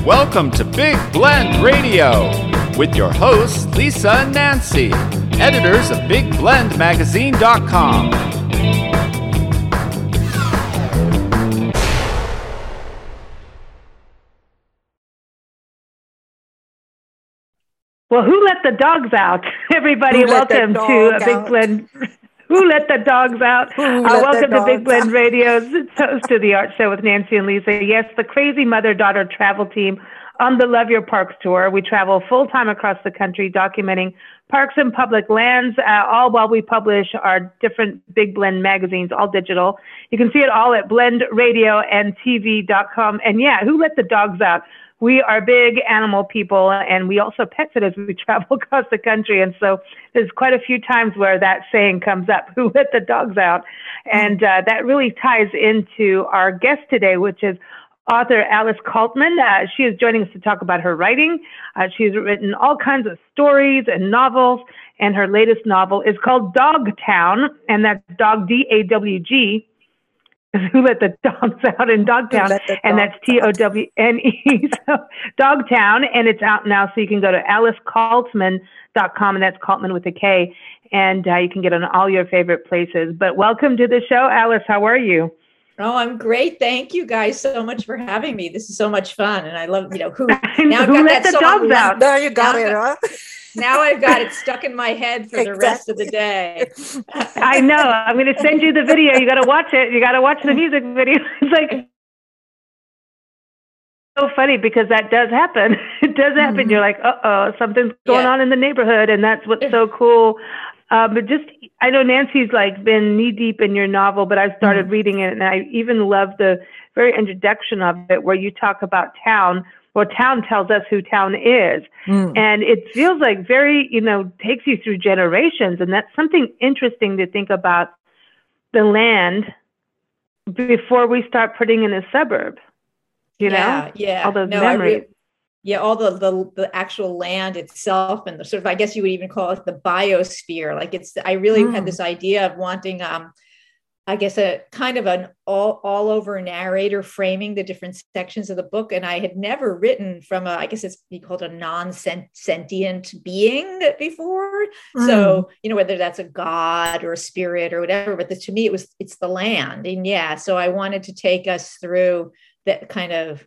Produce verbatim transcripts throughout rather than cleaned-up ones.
Welcome to Big Blend Radio with your hosts Lisa and Nancy, editors of big blend magazine dot com. Well, who let the dogs out? Everybody, welcome to a Big Blend. Who let the dogs out? Uh, welcome to Big Blend out? Radio's host to the Art Show with Nancy and Lisa. Yes, the crazy mother-daughter travel team on the Love Your Parks tour. We travel full-time across the country, documenting parks and public lands, uh, all while we publish our different Big Blend magazines, all digital. You can see it all at blend radio and t v dot com. And yeah, who let the dogs out? We are big animal people, and we also pet sit as we travel across the country. And so there's quite a few times where that saying comes up, who let the dogs out? And uh, that really ties into our guest today, which is author Alice Kaltman. Uh, she is joining us to talk about her writing. Uh, she's written all kinds of stories and novels, and her latest novel is called Dogtown, and that's dog, D A W G, who let the dogs out in Dogtown, and that's T O W N E, so Dogtown, and it's out now, so you can go to alice kaltman dot com, and that's Kaltman with a K, and uh, you can get on all your favorite places. But welcome to the show, Alice. How are you? Oh, I'm great. Thank you guys so much for having me. This is so much fun, and I love, you know, who, now who let the dogs out? There you got it, huh? Now I've got it stuck in my head for the rest of the day. I know. I'm going to send you the video. You got to watch it. You got to watch the music video. It's like so funny because that does happen. It does happen. Mm-hmm. You're like, uh-oh, something's going yeah. on in the neighborhood. And that's what's so cool. Uh, but just, I know Nancy's like been knee deep in your novel, but I started mm-hmm. reading it, and I even love the very introduction of it where you talk about town. Well, town tells us who town is. Mm. And it feels like very, you know, takes you through generations. And that's something interesting to think about the land before we start putting in a suburb, you yeah, know? Yeah, all those no, memories. Re- yeah, all the, the the actual land itself and the sort of, I guess you would even call it the biosphere. Like it's, I really mm. had this idea of wanting, um, I guess, a kind of an all, all over narrator framing the different sections of the book. And I had never written from a, I guess it's be called a non-sentient being before. Mm. So, you know, whether that's a god or a spirit or whatever, but the, to me, it was, it's the land. And yeah, so I wanted to take us through that kind of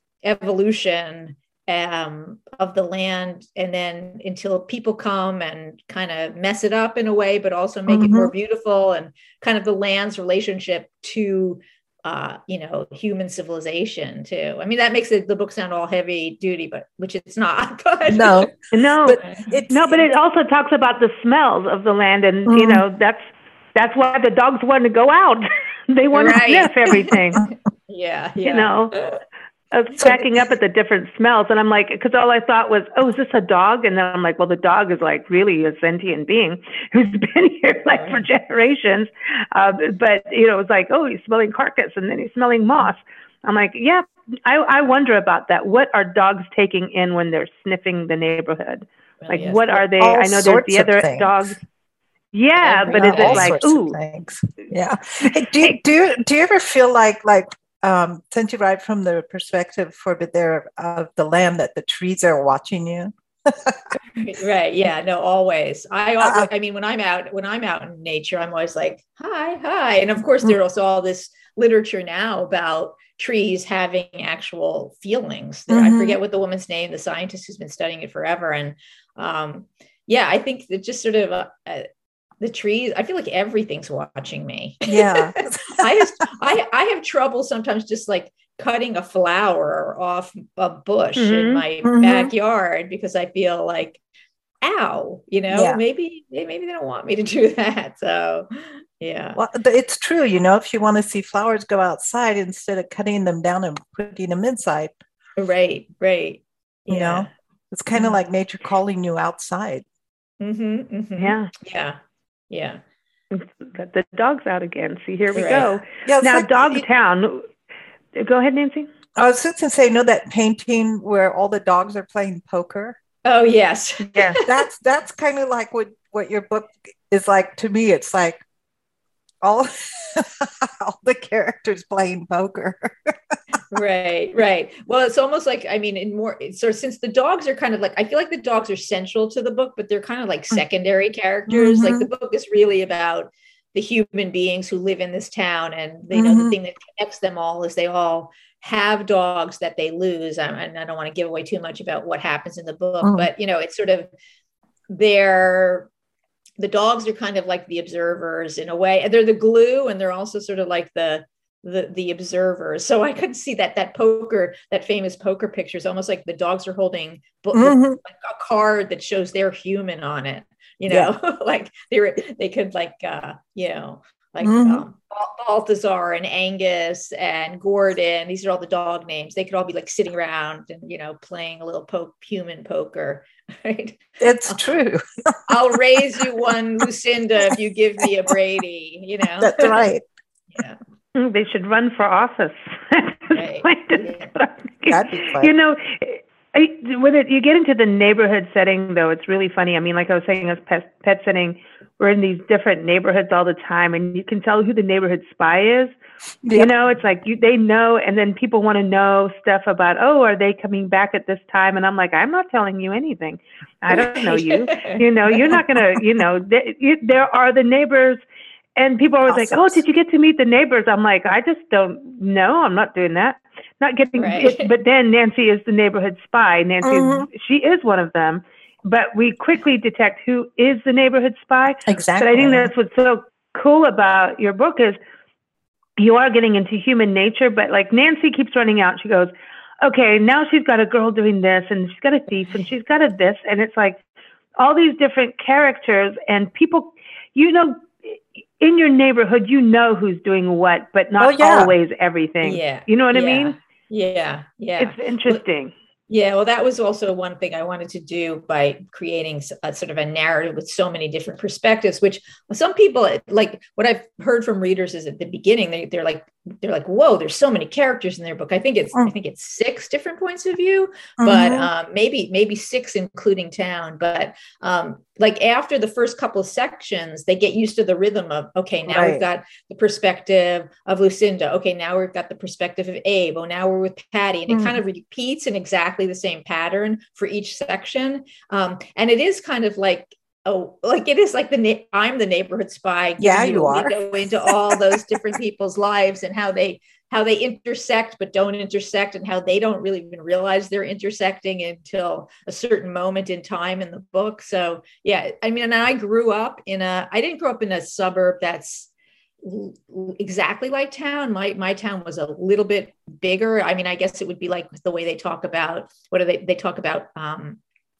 evolution Um, of the land, and then until people come and kind of mess it up in a way, but also make mm-hmm. it more beautiful, and kind of the land's relationship to, uh, you know, human civilization too. I mean, that makes it, the book sound all heavy duty, but which it's not. But no, no, but it's, no, but it also talks about the smells of the land, and mm-hmm. you know, that's that's why the dogs want to go out. They want right. to sniff everything. yeah, yeah, you know. Of cracking up at the different smells. And I'm like, because all I thought was, oh, is this a dog? And then I'm like, well, the dog is like really a sentient being who's been here like for generations. Uh, but, you know, it's like, oh, he's smelling carcass and then he's smelling moss. I'm like, yeah, I, I wonder about that. What are dogs taking in when they're sniffing the neighborhood? Well, like, yes, what are they? I know there's the other things. Dogs. Yeah, but is it like, ooh. Yeah. Hey, do, you, do, you, do you ever feel like, like, Um, since you write from the perspective for a bit there of the land, that the trees are watching you? Right. Yeah. No, always. I always, uh, I mean, when I'm out, when I'm out in nature, I'm always like, hi, hi. And of course, there's also all this literature now about trees having actual feelings. Mm-hmm. I forget what the woman's name, the scientist who's been studying it forever. And um, yeah, I think that just sort of, uh, uh, the trees, I feel like everything's watching me. Yeah. I just, I, I have trouble sometimes just like cutting a flower off a bush mm-hmm. in my mm-hmm. backyard because I feel like, ow, you know, yeah. maybe, maybe they don't want me to do that. So yeah. Well, it's true. You know, if you want to see flowers, go outside instead of cutting them down and putting them inside. Right. Right. You yeah. know, it's kind of mm-hmm. like nature calling you outside. Mm-hmm, mm-hmm. Yeah. Yeah. Yeah. Let the dog's out again. See, here we right. go. Yeah, now, like, Dogtown. Go ahead, Nancy. I was just going to say, you know that painting where all the dogs are playing poker? Oh, yes. Yeah. that's that's kind of like what, what your book is like to me. It's like all all the characters playing poker. Right, right. Well, it's almost like, I mean, in more, so since the dogs are kind of like, I feel like the dogs are central to the book, but they're kind of like secondary characters. Mm-hmm. Like the book is really about the human beings who live in this town, and they know mm-hmm. the thing that connects them all is they all have dogs that they lose. I, and I don't want to give away too much about what happens in the book, mm-hmm. but you know, it's sort of they're, the dogs are kind of like the observers in a way. They're the glue, and they're also sort of like the, the the observers. So I could see that that poker, that famous poker picture is almost like the dogs are holding mm-hmm. like a card that shows they're human on it, you know, yeah. like they were, they could like, uh, you know, like mm-hmm. um, Balthazar and Angus and Gordon. These are all the dog names. They could all be like sitting around and, you know, playing a little po- human poker. Right. It's true. I'll raise you one Lucinda if you give me a Brady, you know. That's right. Yeah. They should run for office. Right. Yeah. That'd be fun. You know, I, when it, you get into the neighborhood setting, though, it's really funny. I mean, like I was saying, as pet, pet sitting, we're in these different neighborhoods all the time, and you can tell who the neighborhood spy is. Yeah. You know, it's like you, they know, and then people want to know stuff about, oh, are they coming back at this time? And I'm like, I'm not telling you anything. I don't know you. You know, you're not going to, you know, th- you, there are the neighbors. And people are always awesome. Like, oh, did you get to meet the neighbors? I'm like, I just don't know. I'm not doing that. Not getting right. it. But then Nancy is the neighborhood spy. Nancy, mm-hmm. is, she is one of them. But we quickly detect who is the neighborhood spy. Exactly. But I think that's what's so cool about your book is you are getting into human nature. But like Nancy keeps running out. She goes, okay, now she's got a girl doing this, and she's got a thief, and she's got a this. And it's like all these different characters and people, you know, in your neighborhood, you know who's doing what, but not oh, yeah. always everything. Yeah. You know what yeah. I mean? Yeah. Yeah. It's interesting. Well, yeah. Well, that was also one thing I wanted to do by creating a sort of a narrative with so many different perspectives, which some people, like what I've heard from readers is at the beginning, they, they're like, they're like, whoa, there's so many characters in their book. I think it's, mm. I think it's six different points of view, mm-hmm. but um, maybe, maybe six, including town. But um, like after the first couple of sections, they get used to the rhythm of, okay, now right. we've got the perspective of Lucinda. Okay, now we've got the perspective of Abe. Oh, now we're with Patty. And it mm. kind of repeats in exactly the same pattern for each section. Um, and it is kind of like, oh, like it is like the na- I'm the neighborhood spy. Yeah, you, you are. Go into all those different people's lives and how they how they intersect but don't intersect, and how they don't really even realize they're intersecting until a certain moment in time in the book. So yeah, I mean, and I grew up in a. I didn't grow up in a suburb that's exactly like town. My my town was a little bit bigger. I mean, I guess it would be like the way they talk about what do they they talk about. Um,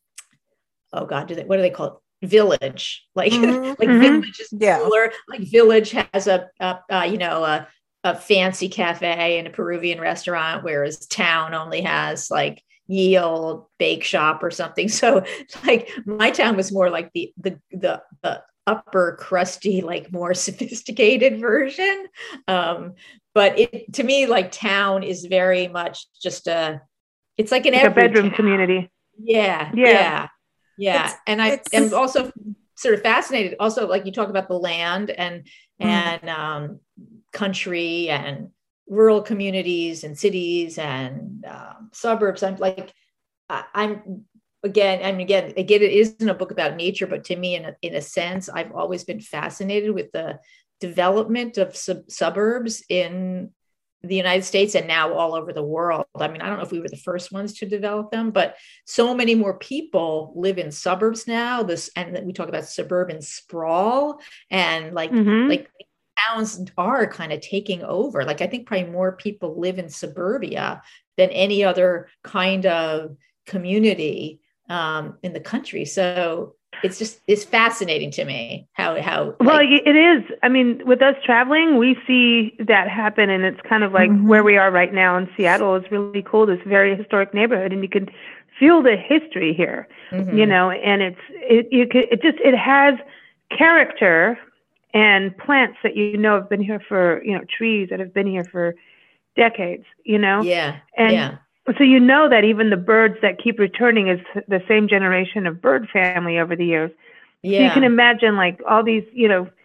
oh God, do they what do they call it? Village, like mm-hmm. like mm-hmm. Village is yeah. cooler. Like Village has a, a uh, you know a, a fancy cafe and a Peruvian restaurant, whereas town only has like ye old bake shop or something. So like my town was more like the the the, the upper crusty, like more sophisticated version. Um, but it to me, like town is very much just a it's like an like a bedroom town. Community. Yeah, yeah. yeah. Yeah. It's, and I am also sort of fascinated also, like you talk about the land and, mm. and um, country and rural communities and cities and um, suburbs. I'm like, I, I'm again, I mean, again, again, it isn't a book about nature, but to me, in a, in a sense, I've always been fascinated with the development of sub- suburbs in the United States and now all over the world. I mean, I don't know if we were the first ones to develop them, but so many more people live in suburbs now. This, and we talk about suburban sprawl and like, mm-hmm. like towns are kind of taking over. Like, I think probably more people live in suburbia than any other kind of community um, in the country. So it's just, it's fascinating to me how, how. Well, like, it is. I mean, with us traveling, we see that happen, and it's kind of like mm-hmm. where we are right now in Seattle is really cool. This very historic neighborhood, and you can feel the history here, mm-hmm. you know, and it's, it, you could, it just, it has character and plants that, you know, have been here for, you know, trees that have been here for decades, you know? Yeah. And yeah. so you know that even the birds that keep returning is the same generation of bird family over the years. Yeah. So you can imagine like all these, you know,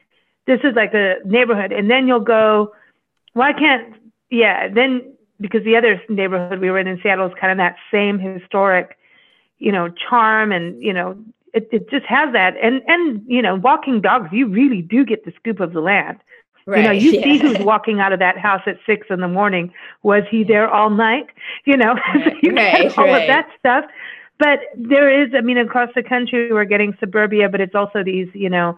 this is like a neighborhood. And then you'll go, well, I can't, yeah. Then, because the other neighborhood we were in in Seattle is kind of that same historic, you know, charm. And, you know, it, it just has that. And, and, you know, walking dogs, you really do get the scoop of the land. Right. You know, you yeah. see who's walking out of that house at six in the morning. Was he there all night? You know, right, you right, all right. of that stuff. But there is, I mean, across the country, we're getting suburbia, but it's also these, you know,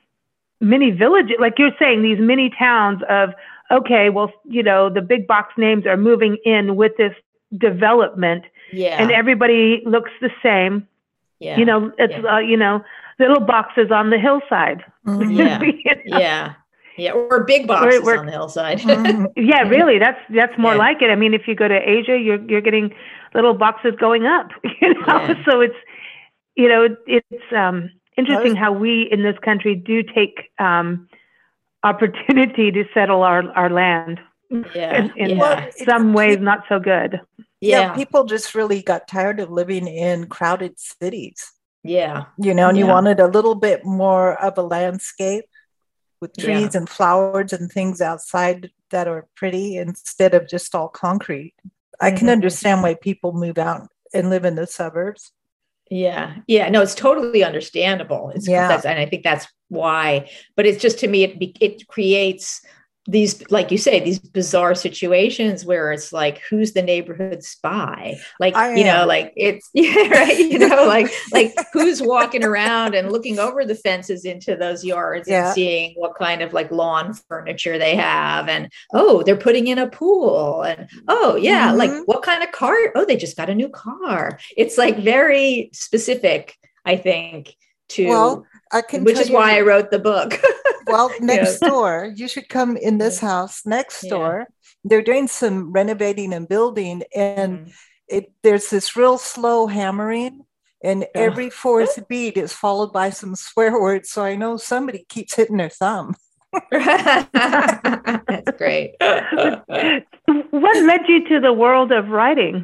mini villages, like you're saying, these mini towns of, okay, well, you know, the big box names are moving in with this development. Yeah. And everybody looks the same. Yeah. You know, it's, yeah. uh, you know, little boxes on the hillside. Mm-hmm. Yeah. you know? Yeah. Yeah, or big boxes we're, we're, on the hillside. yeah, really, that's that's more yeah. like it. I mean, if you go to Asia, you're you're getting little boxes going up. You know, yeah. so it's you know it's um, interesting was, how we in this country do take um, opportunity to settle our, our land. Yeah, in, in yeah. some ways, not so good. Yeah. yeah, people just really got tired of living in crowded cities. Yeah, you know, and yeah. you wanted a little bit more of a landscape with trees yeah. and flowers and things outside that are pretty instead of just all concrete. I can mm-hmm. understand why people move out and live in the suburbs. Yeah. Yeah. No, it's totally understandable. It's yeah. that's, and I think that's why, but it's just, to me, it, it creates these, like you say, these bizarre situations where it's like, who's the neighborhood spy? Like, I you am. know, like it's, yeah, right. You know, like, like who's walking around and looking over the fences into those yards yeah. and seeing what kind of like lawn furniture they have. And, oh, they're putting in a pool. And, oh yeah, mm-hmm. like what kind of car? Oh, they just got a new car. It's like very specific, I think, to, well, I can which is why you- I wrote the book. Well, next yeah. door, you should come in this house next yeah. door. They're doing some renovating and building, and mm. it there's this real slow hammering, and oh. every fourth beat is followed by some swear words. So I know somebody keeps hitting their thumb. That's great. What led you to the world of writing?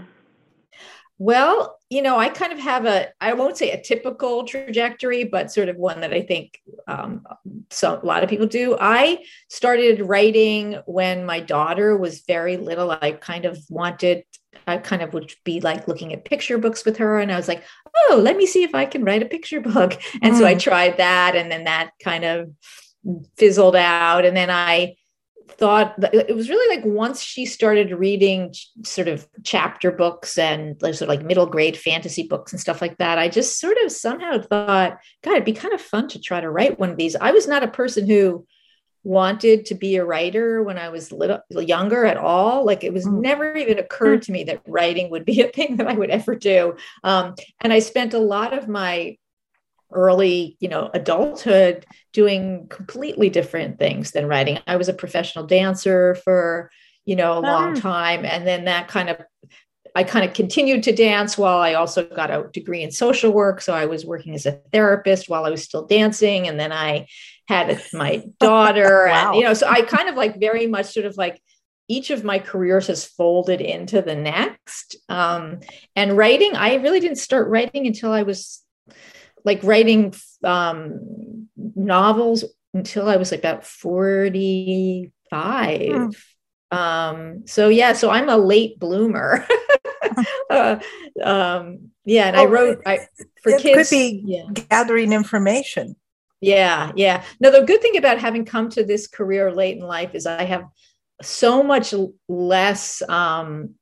Well, you know, I kind of have a, I won't say a typical trajectory, but sort of one that I think um, so a lot of people do. I started writing when my daughter was very little. I kind of wanted, I kind of would be like looking at picture books with her. And I was like, oh, let me see if I can write a picture book. And mm. so I tried that. And then that kind of fizzled out. And then I thought that it was really like once she started reading sort of chapter books and sort of like middle grade fantasy books and stuff like that, I just sort of somehow thought, God, it'd be kind of fun to try to write one of these. I was not a person who wanted to be a writer when I was little younger at all. Like it was mm. never even occurred to me that writing would be a thing that I would ever do. Um, and I spent a lot of my early, you know, adulthood doing completely different things than writing. I was a professional dancer for, you know, a long time. And then that kind of, I kind of continued to dance while I also got a degree in social work. So I was working as a therapist while I was still dancing. And then I had my daughter wow. and, you know, so I kind of like very much sort of like each of my careers has folded into the next. Um, and writing, I really didn't start writing until I was like writing um, novels until I was like about forty-five. Mm. Um, so yeah, so I'm a late bloomer. uh, um, yeah, and oh, I wrote I, for it kids. Could be yeah. gathering information. Yeah, yeah. No, the good thing about having come to this career late in life is I have so much less. Um,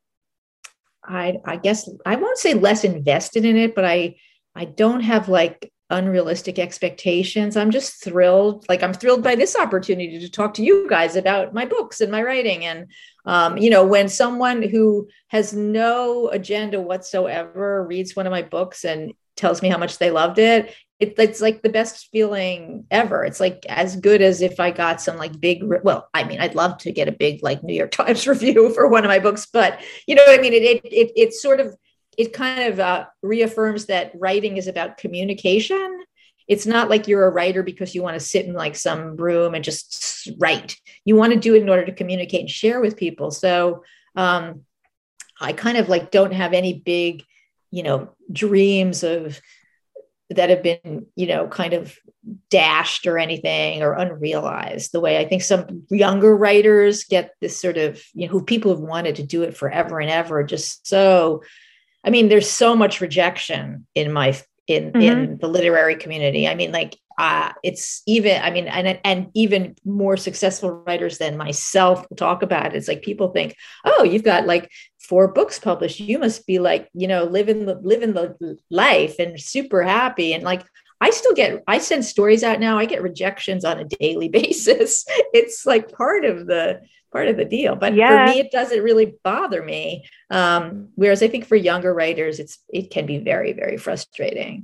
I I guess I won't say less invested in it, but I. I don't have like unrealistic expectations. I'm just thrilled. Like I'm thrilled by this opportunity to talk to you guys about my books and my writing. And, um, you know, when someone who has no agenda whatsoever reads one of my books and tells me how much they loved it, it it's like the best feeling ever. It's like as good as if I got some like big, well, I mean, I'd love to get a big like New York Times review for one of my books, but you know, I mean, it, it, it it's sort of, it kind of uh, reaffirms that writing is about communication. It's not like you're a writer because you want to sit in like some room and just write. You want to do it in order to communicate and share with people. So um, I kind of like don't have any big, you know, dreams of that have been, you know, kind of dashed or anything or unrealized the way I think some younger writers get this sort of, you know, who people have wanted to do it forever and ever. Just so, I mean, there's so much rejection in my, in, mm-hmm. in the literary community. I mean, like, uh, it's even, I mean, and, and even more successful writers than myself will talk about it. It's like, people think, oh, you've got like four books published. You must be like, you know, living the, living the life and super happy. And like, I still get, I send stories out now. I get rejections on a daily basis. It's like part of the, part of the deal. But yeah. for me, it doesn't really bother me. Um, whereas I think for younger writers, it's, it can be very, very frustrating.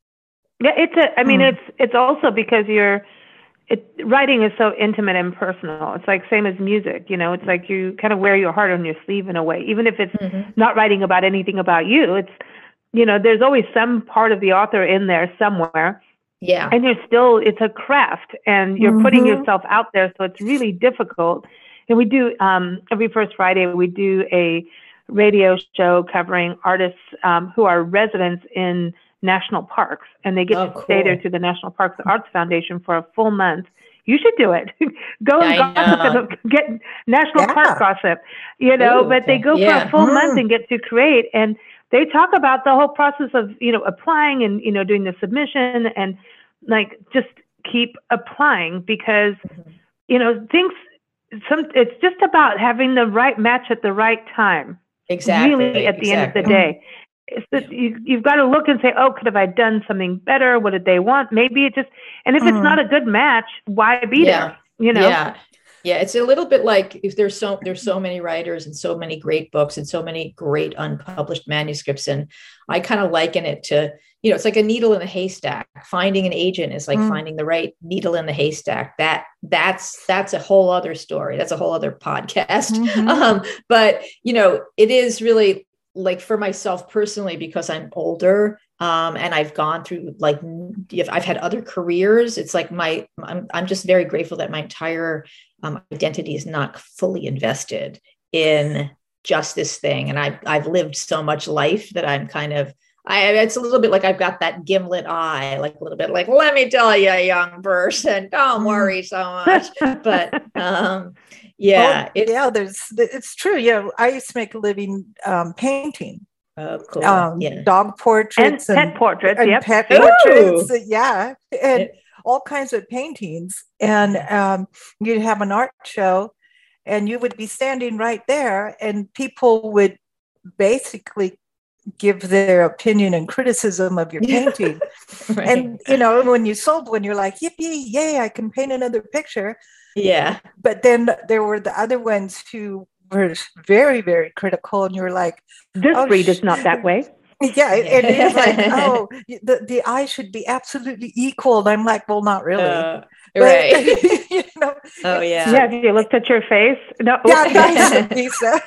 Yeah, it's a, I mean, mm. it's, it's also because you're, it, writing is so intimate and personal. It's like same as music, you know, it's like you kind of wear your heart on your sleeve in a way, even if it's mm-hmm. not writing about anything about you. It's, you know, there's always some part of the author in there somewhere. Yeah. And you're still, it's a craft and you're mm-hmm. putting yourself out there. So it's really difficult. And we do, um, every first Friday, we do a radio show covering artists um, who are residents in national parks, and they get oh, to cool. stay there through the National Parks Arts Foundation for a full month. You should do it. Go and I gossip and get national yeah. park gossip, you know, Ooh, but okay. they go yeah. for a full mm. month and get to create. And they talk about the whole process of, you know, applying and, you know, doing the submission and like, just keep applying because, mm-hmm. you know, things, some, it's just about having the right match at the right time. Exactly. Really at the exactly. end of the day. It's that you, you've got to look and say, oh, could have I done something better? What did they want? Maybe it just, and if mm. it's not a good match, why be yeah. there? You know? Yeah. Yeah. It's a little bit like if there's so, there's so many writers and so many great books and so many great unpublished manuscripts. And I kind of liken it to, you know, it's like a needle in a haystack. Finding an agent is like mm. finding the right needle in the haystack. That that's, that's a whole other story. That's a whole other podcast. Mm-hmm. Um, but, you know, it is really, like for myself personally, because I'm older um, and I've gone through like, I've had other careers. It's like my, I'm, I'm just very grateful that my entire um, identity is not fully invested in just this thing. And I've, I've lived so much life that I'm kind of, I, it's a little bit like I've got that gimlet eye, like a little bit like, let me tell you, young person, don't worry so much. But um, yeah, oh, it, yeah, there's, it's true. Yeah. I used to make a living um, painting. Oh, cool. Um, yeah. Dog portraits and, and pet portraits. And yep. pet portraits. Yeah. And it, all kinds of paintings. And um, you'd have an art show and you would be standing right there and people would basically give their opinion and criticism of your painting. Right. And, you know, when you sold one, you're like, yippee, yay, I can paint another picture. Yeah. But then there were the other ones who were very, very critical. And you were like, this oh, breed sh- is not that way. Yeah. And it's like, oh, the, the eye should be absolutely equal. And I'm like, well, not really. Uh, right. But, you know, oh, yeah. Yeah. Have you looked at your face? No. Yeah, nice, Lisa.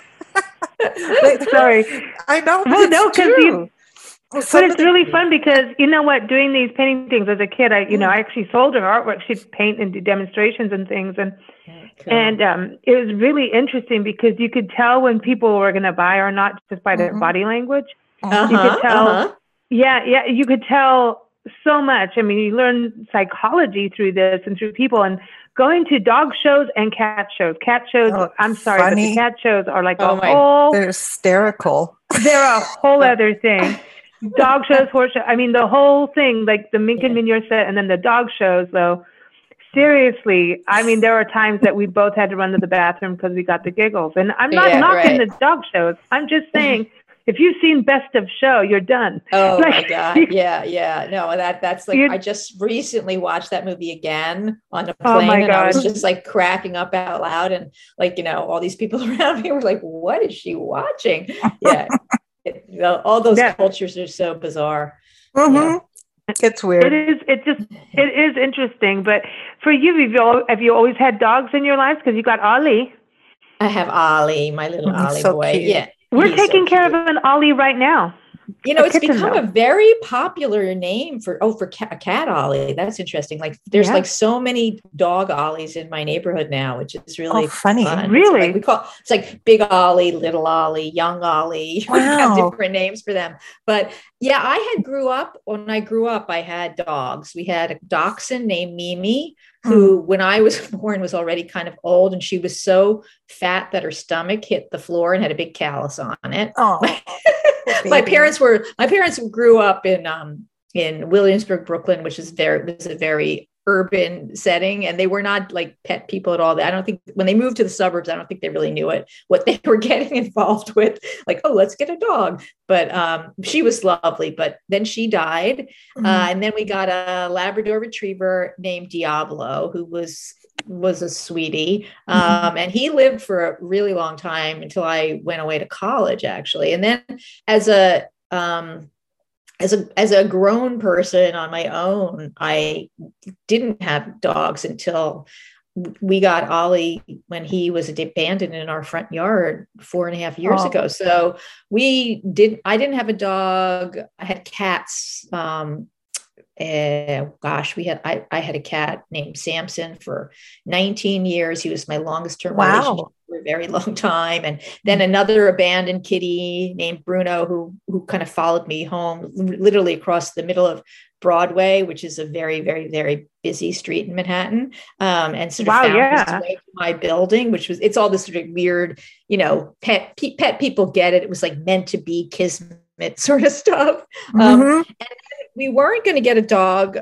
Like, sorry. I know. Well, no, because you. Well, but it's really fun because, you know what, doing these painting things as a kid, I, you know, I actually sold her artwork. She'd paint and do demonstrations and things. And, cool. and um, it was really interesting because you could tell when people were going to buy or not just by their mm-hmm. body language. Uh-huh, you could tell. Uh-huh. Yeah. Yeah. You could tell so much. I mean, you learn psychology through this and through people and going to dog shows and cat shows. Cat shows, oh, I'm sorry, funny. But the cat shows are like oh a my, whole. They're hysterical. They're a whole other thing. Dog shows, horse shows. I mean, the whole thing, like the Mink and Mignon set, and then the dog shows, though. Seriously, I mean, there are times that we both had to run to the bathroom because we got the giggles. And I'm not yeah, knocking right. the dog shows. I'm just saying, if you've seen Best of Show, you're done. Oh like, my God. Yeah, yeah. No, that that's like, I just recently watched that movie again on a plane oh and I was just like cracking up out loud. And like, you know, all these people around me were like, what is she watching? Yeah. It, you know, all those yeah. cultures are so bizarre. Mm-hmm. Yeah. It's weird. It is. It just. It is interesting. But for you, have you, have you always had dogs in your lives? Because you got Ollie. I have Ollie, my little mm, Ollie so boy. Cute. Yeah, we're taking so care of an Ollie right now. You know, a it's become though. a very popular name for, oh, for cat, a cat Ollie. That's interesting. Like there's yeah. like so many dog Ollies in my neighborhood now, which is really oh, funny. Fun. Really? It's like we call it's like big Ollie, little Ollie, young Ollie. Wow. We have different names for them. But yeah, I had grew up, when I grew up, I had dogs. We had a dachshund named Mimi, who mm. when I was born was already kind of old, and she was so fat that her stomach hit the floor and had a big callus on it. Oh, my parents were, my parents grew up in, um, in Williamsburg, Brooklyn, which is very, was a very urban setting. And they were not like pet people at all. I don't think when they moved to the suburbs, I don't think they really knew it, what they were getting involved with. Like, oh, let's get a dog. But um, she was lovely, but then she died. Mm-hmm. Uh, and then we got a Labrador retriever named Diablo, who was was a sweetie. Um, and he lived for a really long time until I went away to college, actually. And then as a, um, as a, as a grown person on my own, I didn't have dogs until we got Ollie when he was abandoned in our front yard four and a half years oh. ago. So we did, I didn't have a dog. I had cats. Um, Uh, gosh, we had, I, I had a cat named Samson for nineteen years. He was my longest term wow. relationship for a very long time. And then another abandoned kitty named Bruno, who, who kind of followed me home, literally across the middle of Broadway, which is a very, very, very busy street in Manhattan. Um, and sort of wow, found yeah. his way to my building, which was, it's all this sort of weird, you know, pet, pet people get it. It was like meant to be kismet sort of stuff. Mm-hmm. Um, and we weren't going to get a dog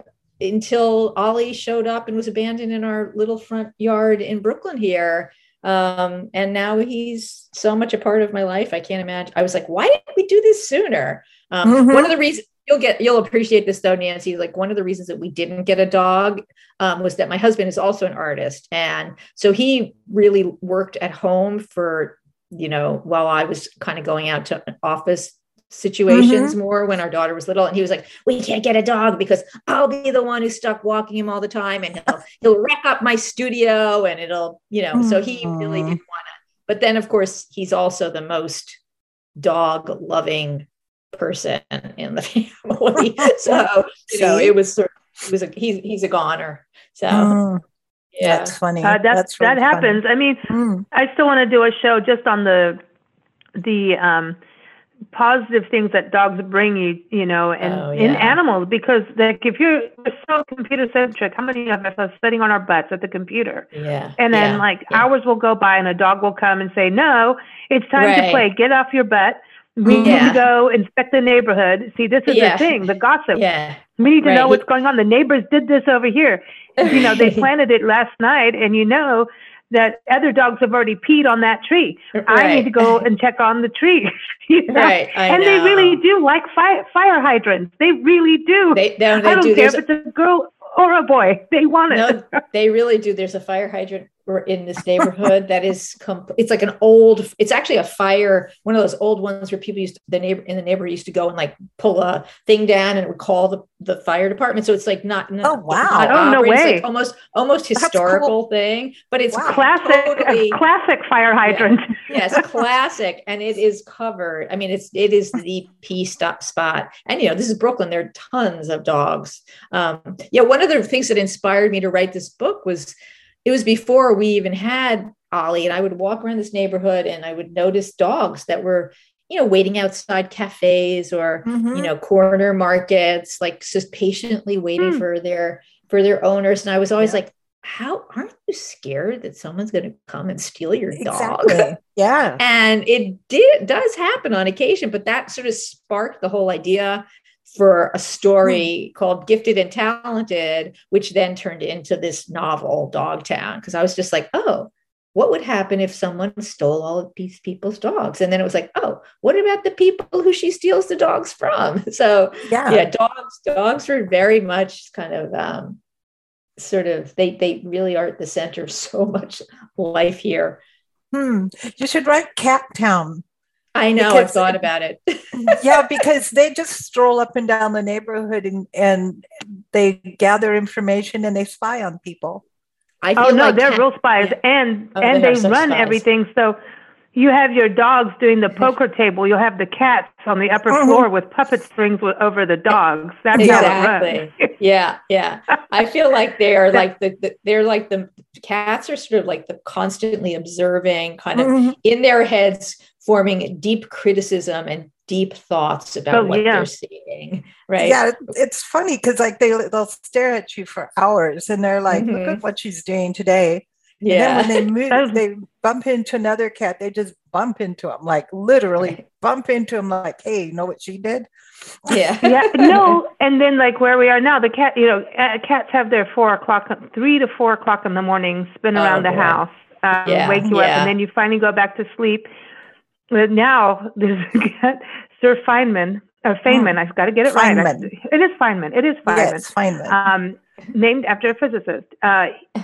until Ollie showed up and was abandoned in our little front yard in Brooklyn here. Um, and now he's so much a part of my life. I can't imagine. I was like, why didn't we do this sooner? Um, mm-hmm. One of the reasons you'll get, you'll appreciate this though, Nancy, like one of the reasons that we didn't get a dog um, was that my husband is also an artist. And so he really worked at home for, you know, while I was kind of going out to an office situations mm-hmm. more when our daughter was little, and he was like, we can't get a dog because I'll be the one who's stuck walking him all the time, and he'll he'll wreck up my studio, and it'll, you know, mm-hmm. so he really didn't want to. But then of course he's also the most dog loving person in the family. So you know, it was sort of, it was a he's he's a goner. So mm. yeah, that's funny. Uh, that's, that's really that happens. funny. I mean, mm. I still want to do a show just on the the um positive things that dogs bring you, you know, and oh, yeah. in animals, because like if you're so computer centric, how many of us are sitting on our butts at the computer? Yeah. And then yeah. like yeah. hours will go by and a dog will come and say, no, it's time right. to play. Get off your butt. We yeah. need to go inspect the neighborhood. See, this is yeah. the thing, the gossip. Yeah. We need to right. know what's going on. The neighbors did this over here. You know, they planted it last night, and you know that other dogs have already peed on that tree. Right. I need to go and check on the tree. You know? Right. I and know. they really do like fire, fire hydrants. They really do. They, they, they I don't do. care There's if it's a girl or a boy. They want it. No, they really do. There's a fire hydrant in this neighborhood that is, comp- it's like an old, it's actually a fire, one of those old ones where people used to, the neighbor in the neighborhood used to go and like pull a thing down and it would call the, the fire department. So it's like not, not oh, wow. Not oh, no way. It's like almost, almost historical cool. thing, but it's wow. classic, totally, classic fire hydrant. Yeah, yes, classic. And it is covered. I mean, it's, it is the pee stop spot. And, you know, this is Brooklyn. There are tons of dogs. Um, yeah. One of the things that inspired me to write this book was, it was before we even had Ollie, and I would walk around this neighborhood and I would notice dogs that were, you know, waiting outside cafes or, mm-hmm. you know, corner markets, like just patiently waiting mm. for their, for their owners. And I was always yeah. like, how aren't you scared that someone's going to come and steal your dog? Exactly. Yeah. And it did, does happen on occasion, but that sort of sparked the whole idea for a story mm. called Gifted and Talented, which then turned into this novel, Dogtown. Because I was just like, oh, what would happen if someone stole all of these people's dogs? And then it was like, oh, what about the people who she steals the dogs from? So yeah, yeah dogs, dogs are very much kind of um, sort of, they they really are at the center of so much life here. Hmm. You should write Cat Town. I know, because, I've thought about it. Yeah, because they just stroll up and down the neighborhood and, and they gather information and they spy on people. I feel oh, no, like they're cat, real spies. Yeah. And oh, and they, they run spies. everything. So you have your dogs doing the poker table. You'll have the cats on the upper Mhm. floor with puppet strings with, over the dogs. That's Exactly. how it runs. Yeah, yeah. I feel like they are like the, the they're like the cats are sort of like the constantly observing, kind of Mhm. in their heads, forming deep criticism and deep thoughts about Oh, what yeah. they're seeing. Right. Yeah, it- it's funny because like they they'll stare at you for hours and they're like, look Mhm. at what she's doing today. Yeah. And then when they move, Those- they bump into another cat. They just bump into them, like literally Right. bump into them. Like, hey, you know what she did? yeah. yeah, no, and then like where we are now, the cat, you know, uh, cats have their four o'clock, three to four o'clock in the morning, spin Oh, around the boy. house, um, Yeah, wake you up, yeah. and then you finally go back to sleep. But now there's a cat, Sir Feynman, or Feynman, I've got to get it right. I- Feynman. It is Feynman. It is Feynman. Yes, Feynman. Um, named after a physicist. Uh,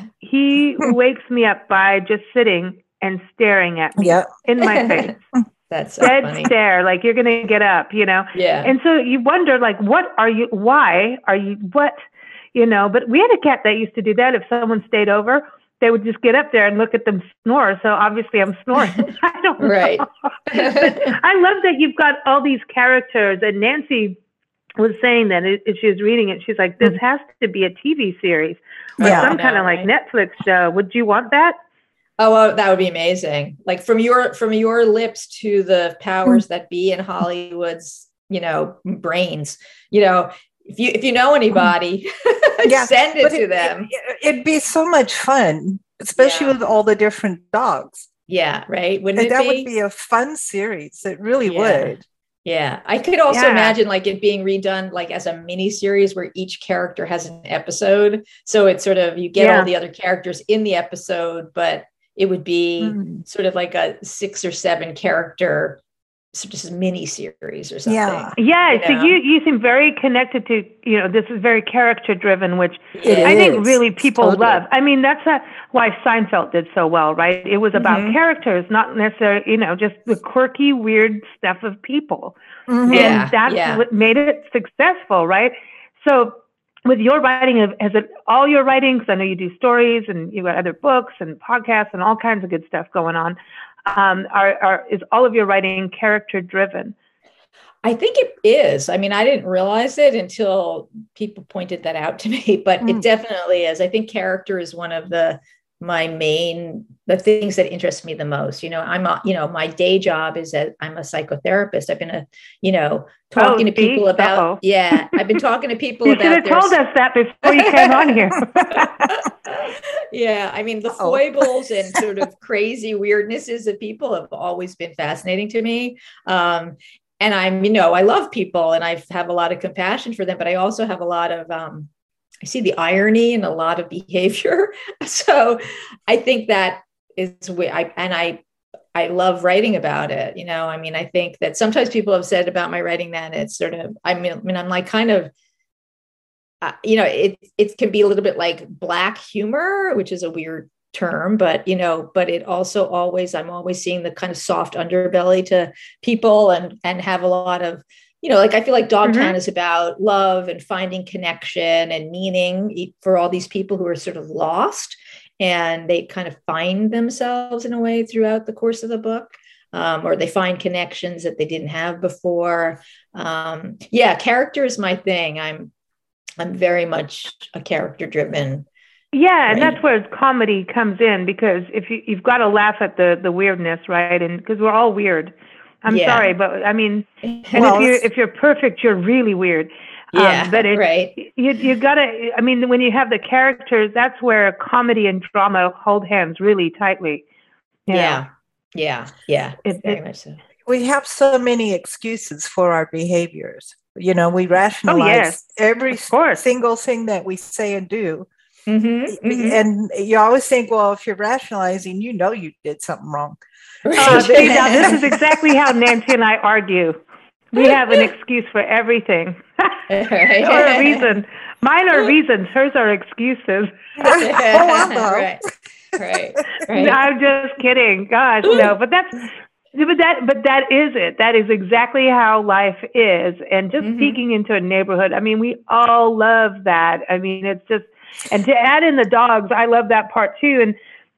he wakes me up by just sitting and staring at me Yeah. in my face. That's so Dead funny. stare, like you're going to get up, you know? Yeah. And so you wonder, like, what are you, why are you, what, you know? But we had a cat that used to do that. If someone stayed over, they would just get up there and look at them snore. So obviously I'm snoring. I don't know. Right. But I love that you've got all these characters. And Nancy was saying that as she was reading it, she's like, this has to be a T V series or Yeah. some I kind know, of like right? Netflix show. Would you want that? Oh, well, that would be amazing. Like from your from your lips to the powers that be in Hollywood's, you know, brains. You know, if you if you know anybody, Yeah, send it but to it- them. it- it'd be so much fun, especially Yeah. with all the different dogs. Yeah, right. Wouldn't And it that be? would be a fun series. It really Yeah. would. Yeah, I could also Yeah. imagine like it being redone like as a mini series where each character has an episode. So it's sort of you get Yeah. all the other characters in the episode, but it would be Mm. sort of like a six or seven character so just mini series or something. Yeah. Yeah, You so know? you, you seem very connected to, you know, this is very character driven, which It I think is. really people Totally. love. I mean, that's a, why Seinfeld did so well, right? It was about Mhm. characters, not necessarily, you know, just the quirky, weird stuff of people. Mhm. Yeah. And that's yeah. what made it successful, right? So with your writing, has it all your writings? I know you do stories and you've got other books and podcasts and all kinds of good stuff going on. Um, are, are, is all of your writing character driven? I think it is. I mean, I didn't realize it until people pointed that out to me, but Mm. it definitely is. I think character is one of the my main the things that interest me the most. You know, I'm a, you know, my day job is that I'm a psychotherapist. I've been a, you know, talking Oh, to people see? about Uh-oh. yeah, I've been talking to people You about should have their told us that before you came on here. yeah, I mean, the Uh-oh. foibles and sort of crazy weirdnesses of people have always been fascinating to me. Um, and I'm, you know, I love people and I have a lot of compassion for them, but I also have a lot of, um, I see the irony in a lot of behavior. So I think that is where I, and I, I love writing about it. You know, I mean, I think that sometimes people have said about my writing that it's sort of, I mean, I mean I'm like kind of, uh, you know, it it can be a little bit like black humor, which is a weird term, but, you know, but it also always, I'm always seeing the kind of soft underbelly to people and, and have a lot of, you know, like, I feel like Dogtown Mhm. is about love and finding connection and meaning for all these people who are sort of lost and they kind of find themselves in a way throughout the course of the book. Um, or they find connections that they didn't have before. Um, yeah, character is my thing. I'm, I'm very much a character driven. Yeah, and Right. that's where comedy comes in because if you, you've got to laugh at the, the weirdness, right? And because we're all weird. I'm Yeah. sorry, but I mean, and Well, if you it's- if you're perfect, you're really weird. Yeah, um, but it, right. you you gotta. I mean, when you have the characters, that's where comedy and drama hold hands really tightly. you know. Yeah, yeah, yeah, It- very it- much so. We have so many excuses for our behaviors. You know, we rationalize yes. every Of course. single thing that we say and do. Mm-hmm, mm-hmm. And you always think, well, if you're rationalizing, you know you did something wrong. Oh, see, now this is exactly how Nancy and I argue. We have an excuse for everything, or a reason. Mine are reasons. Hers are excuses. Oh, I know. right, right, right. I'm just kidding. Gosh, no, but that's but that but that is it. That is exactly how life is. And just Mhm. peeking into a neighborhood. I mean, we all love that. I mean, it's just and to add in the dogs, I love that part too. And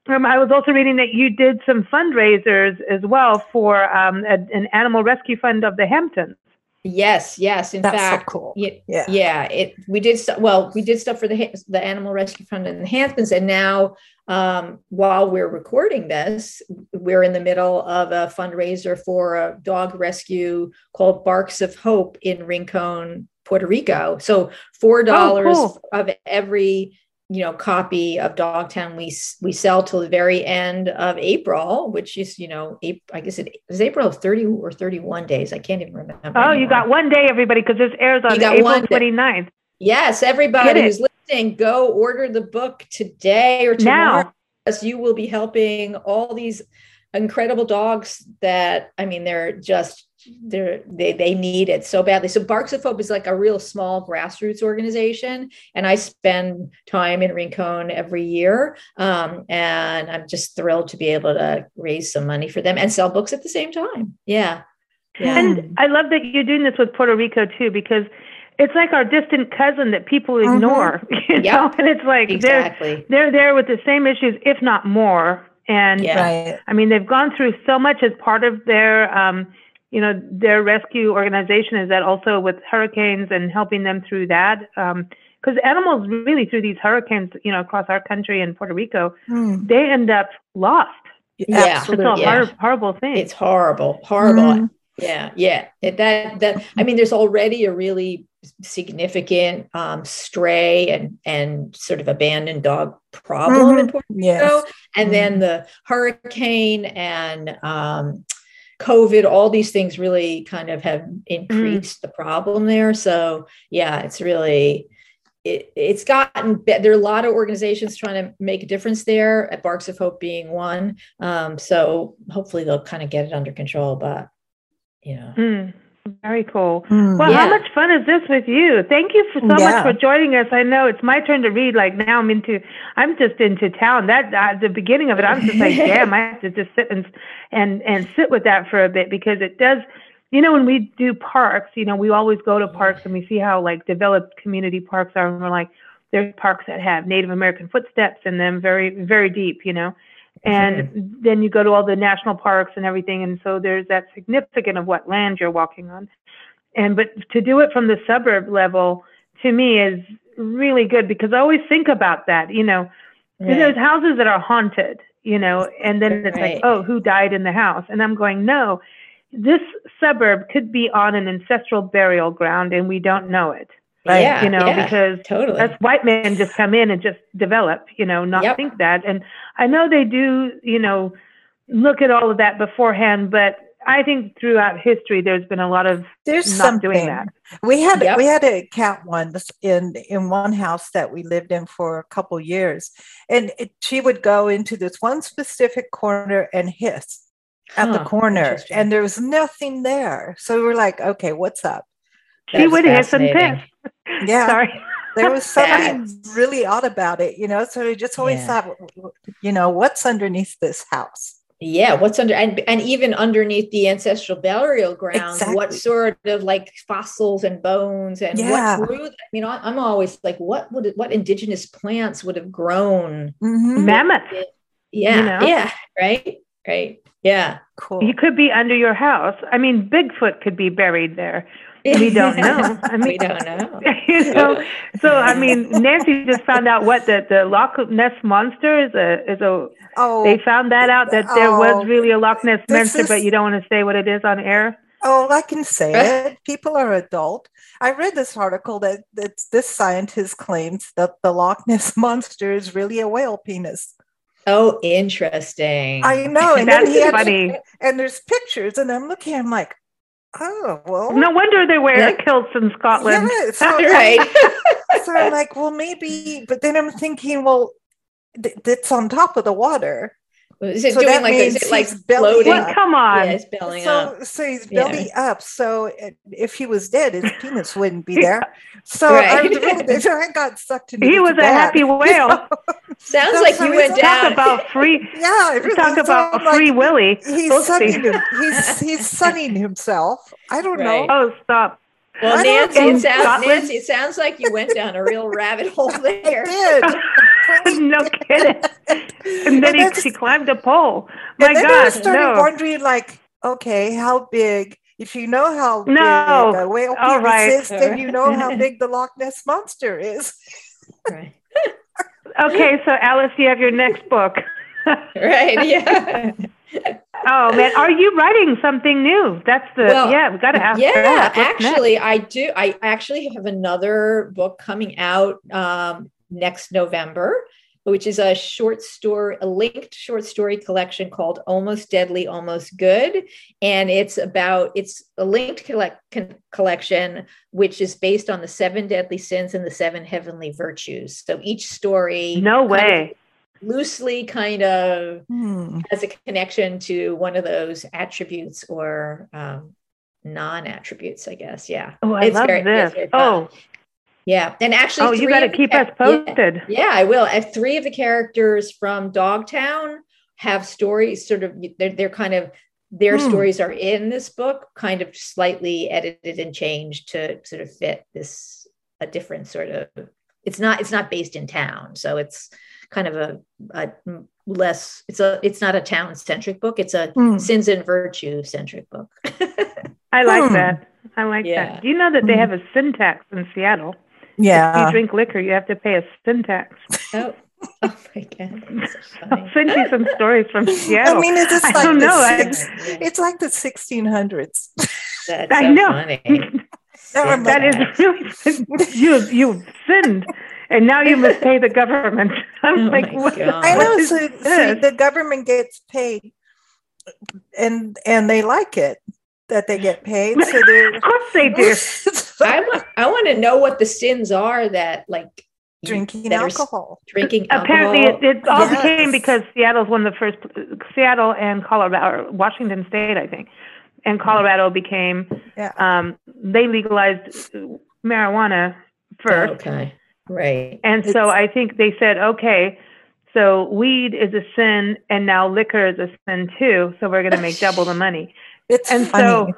um, I was also reading that you did some fundraisers as well for um, a, an animal rescue fund of the Hamptons. Yes, yes. In That's fact, so cool. yeah, Yeah. yeah. It we did st- well. We did stuff for the the Animal Rescue Fund in the Hamptons, and now um, while we're recording this, we're in the middle of a fundraiser for a dog rescue called Barks of Hope in Rincon, Puerto Rico. So four dollars oh, cool. of every you know copy of Dogtown we we sell till the very end of April, which is you know April, I guess it is April thirty or thirty-one days. I can't even remember. Oh, anymore. You got one day, everybody, because this airs on April twenty-ninth. Yes, everybody who's listening, go order the book today or tomorrow, now. Because you will be helping all these incredible dogs that I mean they're just they're they they need it so badly. So Barks of Hope is like a real small grassroots organization, and I spend time in Rincon every year, um, and I'm just thrilled to be able to raise some money for them and sell books at the same time. Yeah, yeah. And I love that you're doing this with Puerto Rico too, because it's like our distant cousin that people ignore, mm-hmm. you know, yep. and it's like exactly. they're they're there with the same issues, if not more. And yeah. right. I mean, they've gone through so much as part of their um, you know, their rescue organization is that also with hurricanes and helping them through that. Um, because animals really through these hurricanes, you know, across our country and Puerto Rico, mm. they end up lost. Yeah, it's a yeah. hor- horrible thing. It's horrible, horrible. Mm. Yeah, yeah. It, that that I mean, there's already a really significant um, stray and and sort of abandoned dog problem mm-hmm. in Puerto Rico, yes. and mm-hmm. then the hurricane and um, COVID, all these things really kind of have increased mm. the problem there. So yeah, it's really, it, it's gotten better. There are a lot of organizations trying to make a difference there, at Barks of Hope being one. Um, so hopefully they'll kind of get it under control, but you know. Mm. Very cool. Mm, well, yeah. How much fun is this with you? Thank you for so yeah. much for joining us. I know it's my turn to read. Like now I'm into, I'm just into town. That at the beginning of it, I'm just like, damn, I have to just sit and, and, and sit with that for a bit, because it does, you know, when we do parks, you know, we always go to parks and we see how like developed community parks are. And we're like, there's parks that have Native American footsteps in them, very, very deep, you know. And mm-hmm. then you go to all the national parks and everything. And so there's that significant of what land you're walking on. And but to do it from the suburb level, to me, is really good, because I always think about that, you know, right. there's houses that are haunted, you know, and then it's right. like, oh, who died in the house? And I'm going, no, this suburb could be on an ancestral burial ground and we don't know it. Right. Yeah, you know, yeah, because totally. us white men just come in and just develop, you know, not yep. think that. And I know they do, you know, look at all of that beforehand, but I think throughout history, there's been a lot of there's not something. doing that. We had yep. we had a cat once in in one house that we lived in for a couple years, and it, she would go into this one specific corner and hiss at huh, the corner, and there was nothing there. So we were like, okay, what's up? She would hiss and piss. Yeah. Sorry. There was something really odd about it, you know, so I just always yeah. thought, you know, what's underneath this house? Yeah, what's under, and, and even underneath the ancestral burial ground, exactly. what sort of like fossils and bones and yeah. what grew, you know, I'm always like, what would, what indigenous plants would have grown? Mm-hmm. Mammoth. Yeah, you know? yeah, right, right, yeah. Cool. You could be under your house. I mean, Bigfoot could be buried there. We don't know. I mean, we don't know. You know, so I mean, Nancy just found out what the the Loch Ness monster is a is a. Oh, they found that out that there oh, was really a Loch Ness monster, is, but you don't want to say what it is on air. Oh, I can say it. People are adult. I read this article that, that this scientist claims that the Loch Ness monster is really a whale penis. Oh, interesting. I know, and that's then funny. Had, and there's pictures, and I'm looking. I'm like. Oh, well. No wonder they wear yeah. kilts in Scotland. Yeah, so, right. So I'm like, well, maybe, but then I'm thinking, well, th- that's on top of the water. Is it so doing like, is it like floating? Well, come on. Yeah, it's bellying so, up. So he's belly yeah. up. So if he was dead, his penis wouldn't be there. So right. I, really, I got sucked into He was that. a happy whale. Sounds so, like so you went down. Talk about free. Yeah, really, talk so about like, free Willy. He's sunning him. He's he's sunning himself. I don't right. know. Oh, stop! Well, Nancy, it sounds, Nancy, it sounds like you went down a real rabbit hole there. I did. No kidding. And then and he, she climbed a pole. My and then gosh, I started no. wondering, like, okay, how big? If you know how no. big a whale All penis right. is, then you know how big the Loch Ness Monster is. Right. Okay, so Alice, you have your next book. Right, yeah. Oh man, are you writing something new? That's the well, yeah. We got to ask. Yeah, that. actually, next? I do. I actually have another book coming out um, next November, which is a short story, a linked short story collection called "Almost Deadly, Almost Good," and it's about it's a linked collect, con, collection which is based on the seven deadly sins and the seven heavenly virtues. So each story, no way. Loosely kind of hmm. has a connection to one of those attributes or um, non-attributes, I guess. Yeah. Oh, I it's love very, this. very oh, yeah. And actually, oh, you got to keep us posted. Yeah, yeah, I will. And three of the characters from Dogtown have stories. Sort of, they're they're kind of their hmm. stories are in this book, kind of slightly edited and changed to sort of fit this a different sort of. It's not it's not based in town, so it's kind of a, a less it's a it's not a town centric book, it's a mm. sins and virtue centric book. I like mm. that I like yeah. that. Do you know that they have a sin tax in Seattle? Yeah, if you drink liquor you have to pay a sin tax. Oh, oh my god, so I'll send you some stories from Seattle. I mean, it's just I like don't the know. Six, I, it's like the sixteen hundreds. That's I so know funny. That is really you you sinned. And now you must pay the government. I'm oh like, what, I know. what So, so the government gets paid, and and they like it that they get paid. So they're of course they do. I want I want to know what the sins are that like drinking that alcohol. Drinking Apparently, alcohol. it, it all yes. became because Seattle's one of the first. Seattle and Colorado, or Washington State, I think, and Colorado became. Yeah. Um, they legalized marijuana first. Okay. Right. And it's, so I think they said, okay, so weed is a sin and now liquor is a sin too. So we're going to make double the money. It's and funny. so,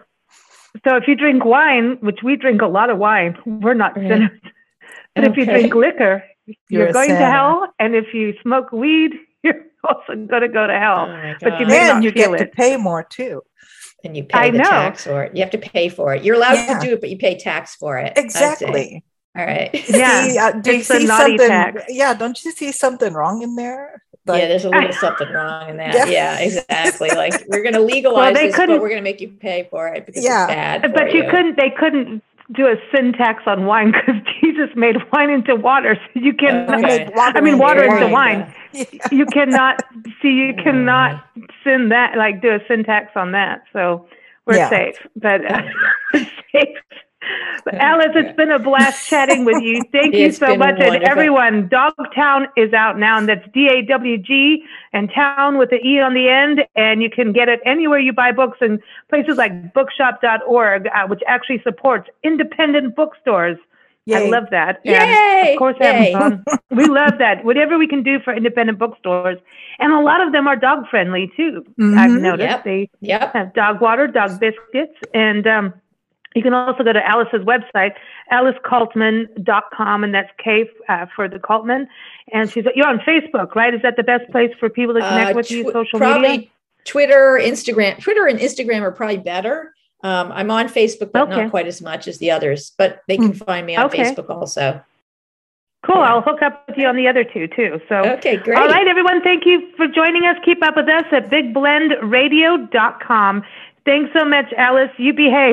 so if you drink wine, which we drink a lot of wine, we're not right. sinners. But okay. if you drink liquor, you're, you're going to hell. And if you smoke weed, you're also going to go to hell. Oh but you may and not you feel get it. to pay more too. And you pay I the know. tax for it. You have to pay for it. You're allowed yeah. to do it, but you pay tax for it. Exactly. All right. Yeah. See, uh, do you it's the see naughty something? tax. Yeah. Don't you see something wrong in there? Like, yeah, there's a little something wrong in that. Yeah, yeah exactly. Like we're going to legalize well, this, couldn't, but we're going to make you pay for it because yeah. it's bad. For but you, you couldn't. They couldn't do a sin tax on wine because Jesus made wine into water. So you cannot. Okay. I mean, water into right. wine. Yeah. You cannot see. You cannot sin that. Like do a sin tax on that. So we're yeah. safe. But uh, safe. But Alice, it's been a blast chatting with you. Thank you it's so much. Wonderful. And everyone, Dogtown is out now, and that's D A W G and town with the E on the end. And you can get it anywhere you buy books and places like bookshop dot org, uh, which actually supports independent bookstores. Yay. I love that. Yay. And of course, Yay. Amazon. We love that. Whatever we can do for independent bookstores. And a lot of them are dog friendly too. Mm-hmm. I've noticed Yep. they Yep. have dog water, dog biscuits, and um, you can also go to Alice's website, alice kaltman dot com, and that's K uh, for the Kaltman. And she's you're on Facebook, right? Is that the best place for people to connect Uh, with you? tw- Social probably media? Twitter, Instagram. Twitter and Instagram are probably better. Um, I'm on Facebook, but Okay. not quite as much as the others. But they can find me on Okay. Facebook also. Cool. Yeah. I'll hook up with you on the other two too. So Okay, great. All right, everyone. Thank you for joining us. Keep up with us at big blend radio dot com. Thanks so much, Alice. You behave.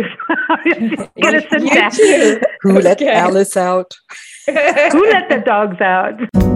Get a syntax. You too. Who let Okay. Alice out? Who let the dogs out?